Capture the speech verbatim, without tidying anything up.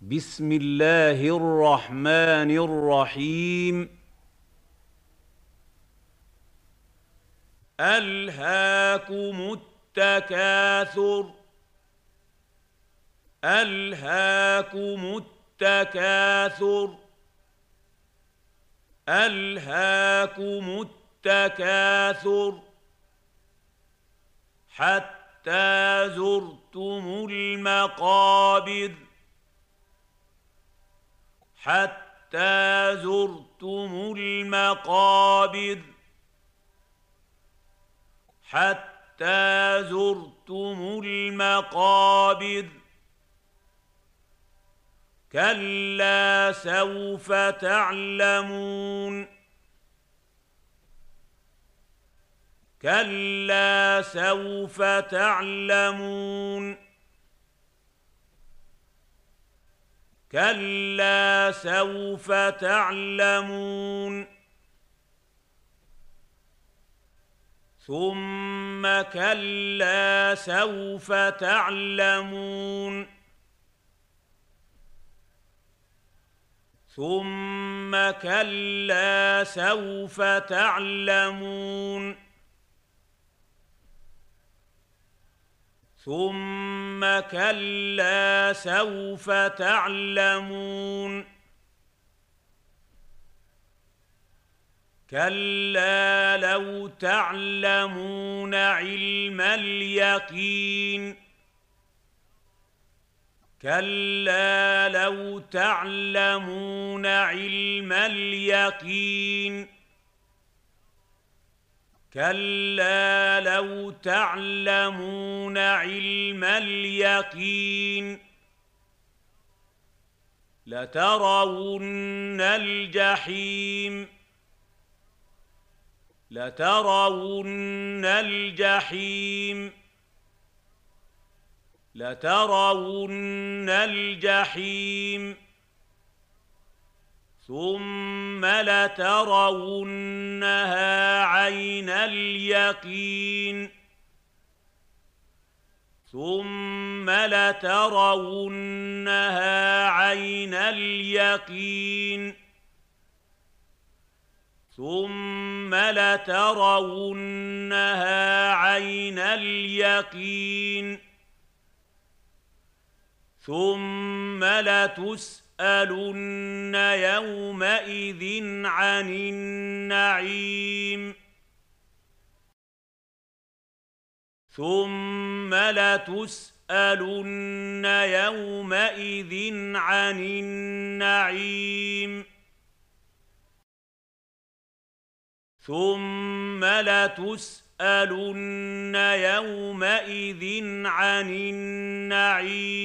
بسم الله الرحمن الرحيم. ألهاكم التكاثر ألهاكم التكاثر ألهاكم التكاثر حتى زرتم المقابر حتى زرتم المقابر حتى زرتم المقابر كلا سوف تعلمون كلا سوف تعلمون كلا سوف تعلمون ثم كلا سوف تعلمون ثم كلا سوف تعلمون ثم كلا سوف تعلمون كلا لو تعلمون علم اليقين كلا لو تعلمون علم اليقين كلا لو تعلمون علم اليقين لترون الجحيم لترون الجحيم لترون الجحيم ثم لترونها عين اليقين ثم لترونها عين اليقين ثم لترونها عين اليقين ثم لتسألن يومئذ عن النعيم ثم لتسألن يومئذ عن النعيم ثم لتسألن يومئذ عن النعيم